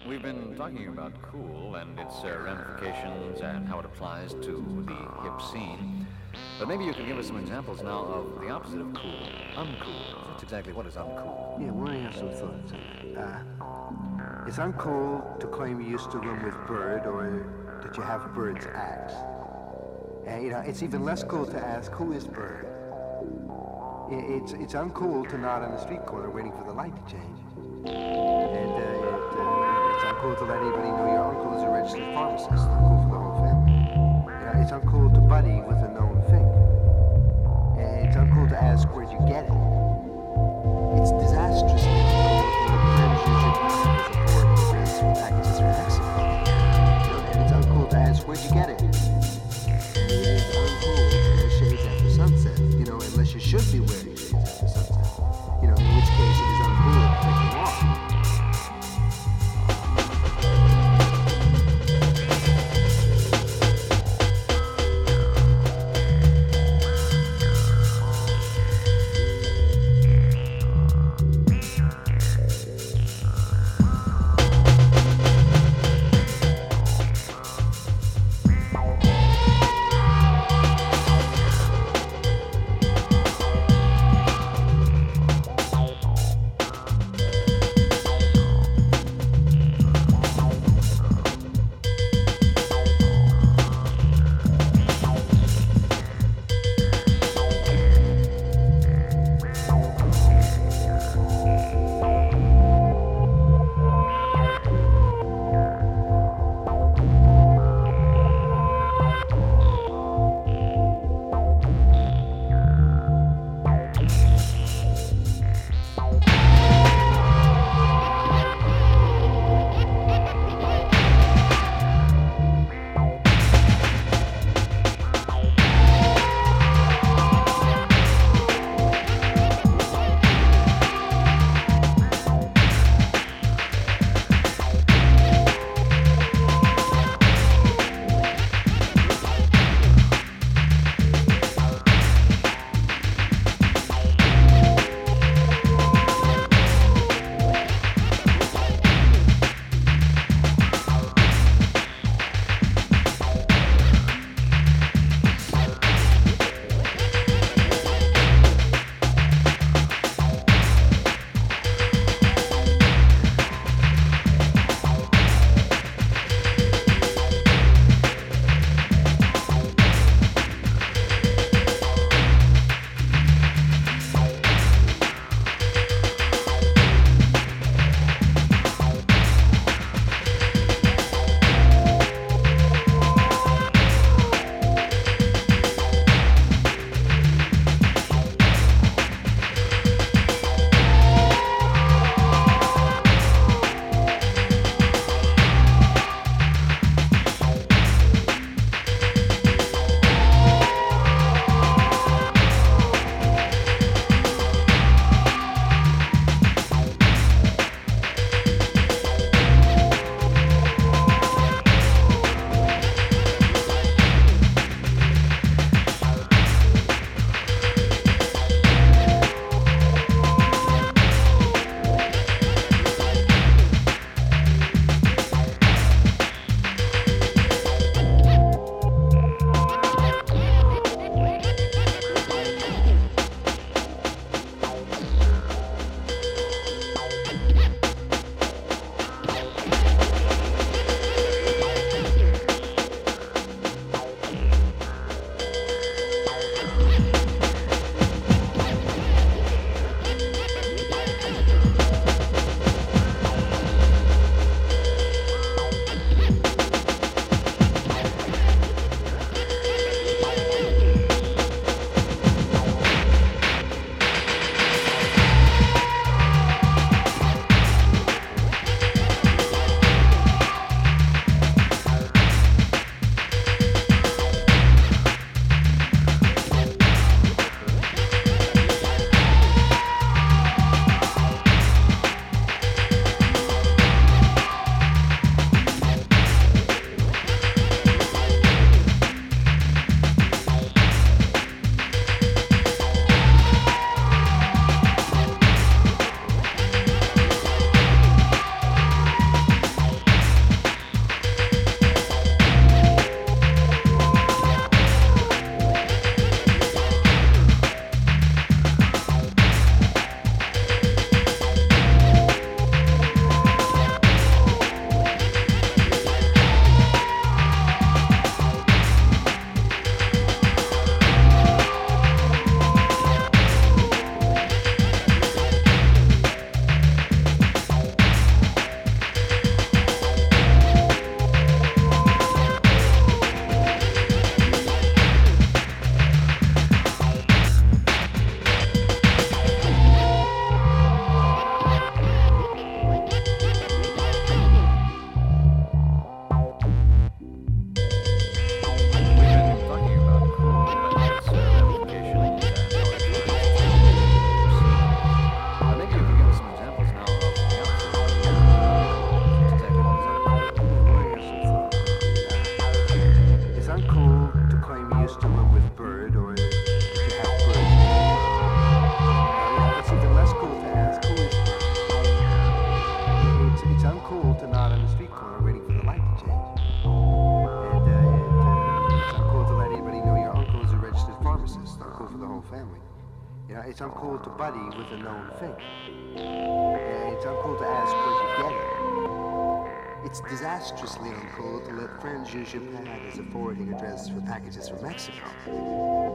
We've been talking about cool and its ramifications and how it applies to the hip scene. But maybe you could give us some examples now of the opposite of cool, uncool. That's exactly what is uncool. Yeah, well, I have some thoughts on that. It's uncool to claim you used to run with Bird or that you have Bird's axe. It's even less cool to ask, who is Bird? It's uncool to nod on the street corner waiting for the light to change. And it's uncool to let anybody know your uncle is a registered pharmacist. It's uncool for the whole family. It's uncool to buddy with a known thing. And it's uncool to ask, where'd you get it? It's disastrously uncool to friends you should as a poor immigrants with packages from Mexico. And it's uncool to ask, where'd you get it? And it is uncool to wear shades after sunset, unless you should be wearing shades after sunset. In which case it is uncool to take them off. whole family. You know, it's uncool to buddy with a known fake. It's uncool to ask where you get it. It's disastrously uncool to let friends use your pad as a forwarding address for packages from Mexico.